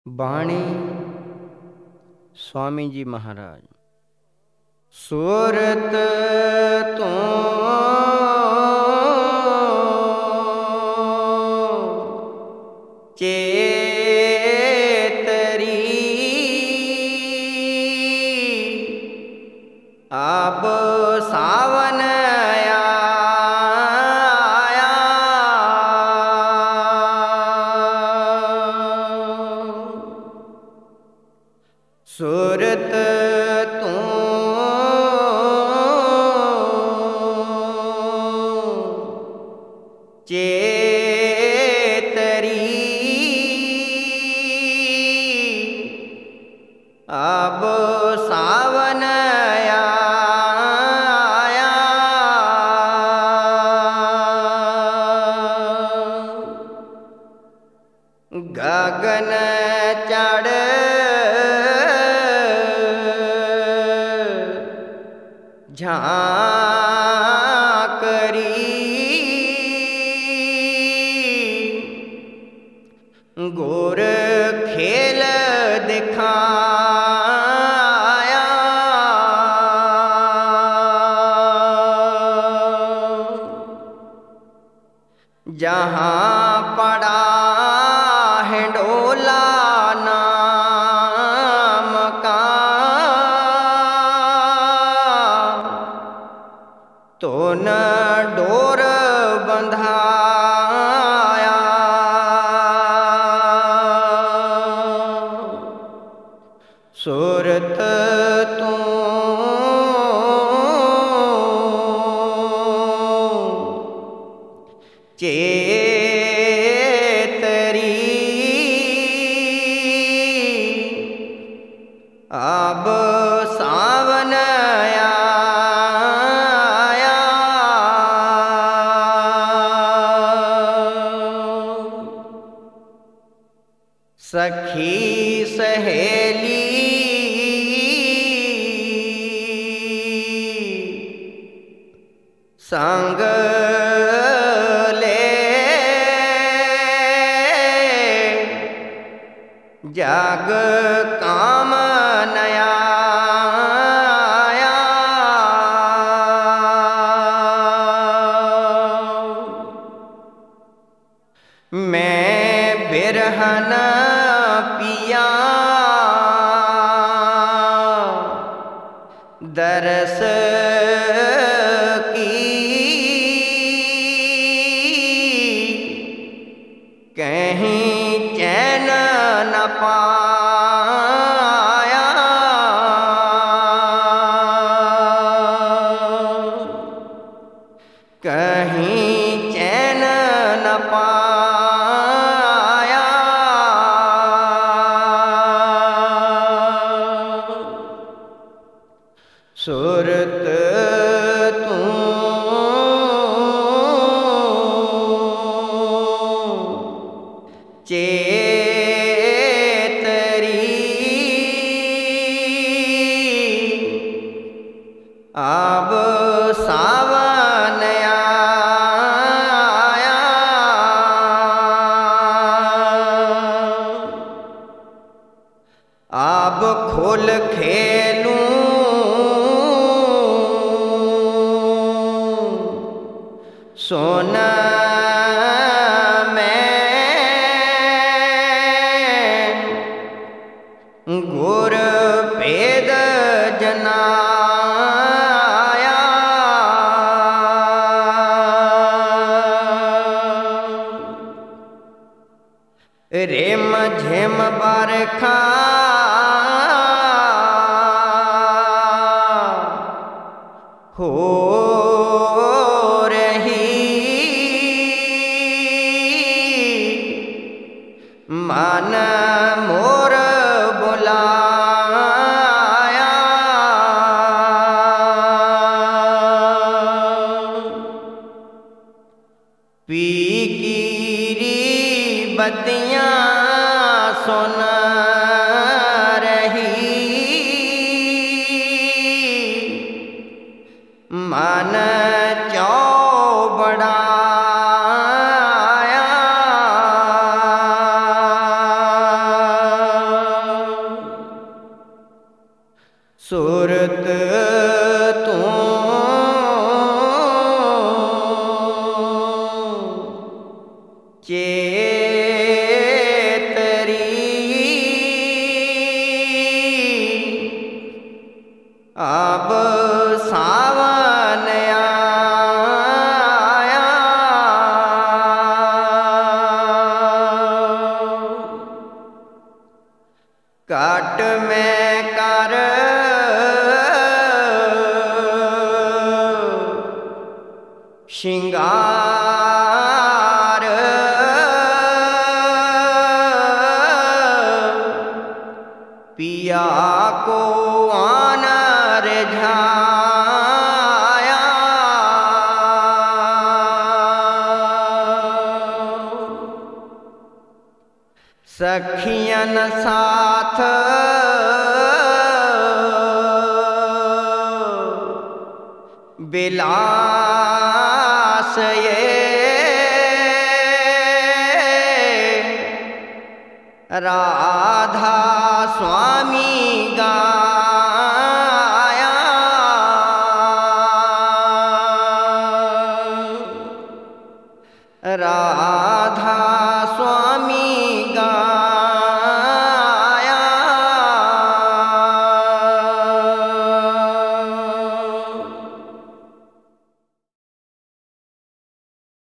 बाणी स्वामी जी महाराज। सूरत तो चेतरी अब सावन आया। सूरत तू चेतरी अब सावन आया। गगन चढ़ झांकरी गोर खेल दिखाया। जहाँ पड़ा है डोला नाम का तो न डोर बंधाया। सूरत तू चेतरी अब सावन आया। सखी सहेली संग ले जग काम नया। मैं बिरहन पिया दरस की कहीं चैन न पाया। कहीं चैन न पाया। सूरत तू चेतरी अब सावन आया। अब खोल खेलूं सोना में गुर भेद जनाया। रेम झेम बरखा हो मन मोर बुलाया। पीकीरी बत्तियां सुन रही मन चौबड़ा। सूरत तू अब सावन आया, काट में कर श्रृंगार, पिया को आनर झाया, सखियन साथ बिलास ये, राधा स्वामी